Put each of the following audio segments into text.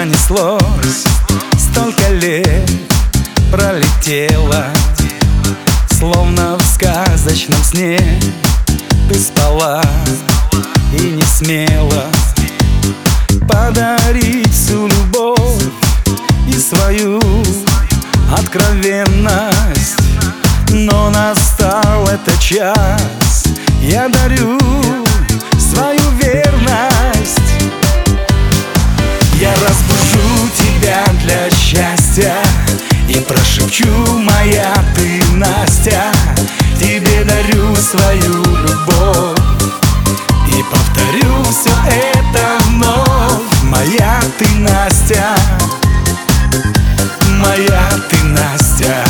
пронеслось, столько лет пролетело, словно в сказочном сне. Ты спала и не смела подарить всю любовь и свою откровенность. Но настал этот час, я дарю свою верность. Я разбужу тебя для счастья и прошепчу: моя ты, Настя. Тебе дарю свою любовь и повторю все это вновь. Моя ты, Настя, моя ты, Настя.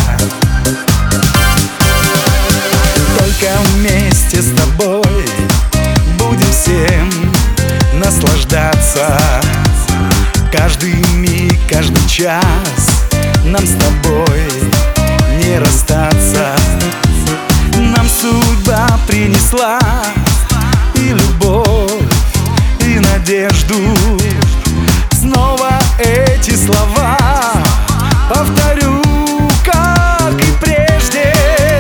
Только вместе с тобой будем всем наслаждаться. Каждый миг, каждый час нам с тобой не расстаться. Нам судьба принесла и любовь, и надежду. Снова эти слова повторю, как и прежде.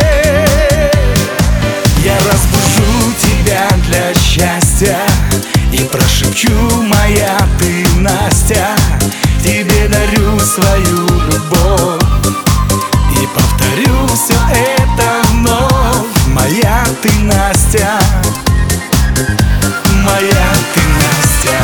Я разбужу тебя для счастья и прошепчу: моя ты, Настя. Тебе дарю свою любовь и повторю все это вновь. Моя ты, Настя, моя ты, Настя.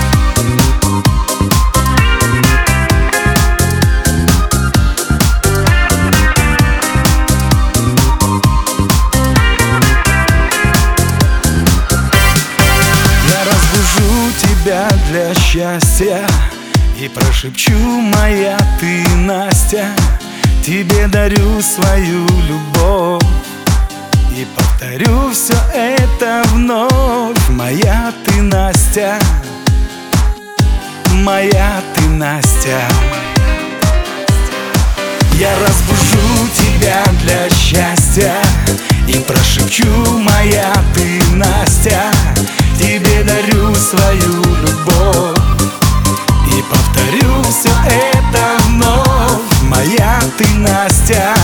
Я разбужу тебя для счастья и прошепчу: моя ты, Настя. Тебе дарю свою любовь и повторю все это вновь. Моя ты, Настя, моя ты, Настя. Я разбужу тебя для счастья и прошепчу: моя ты, Настя. Тебе дарю свою любовь и повторю все это вновь. Моя ты, Настя.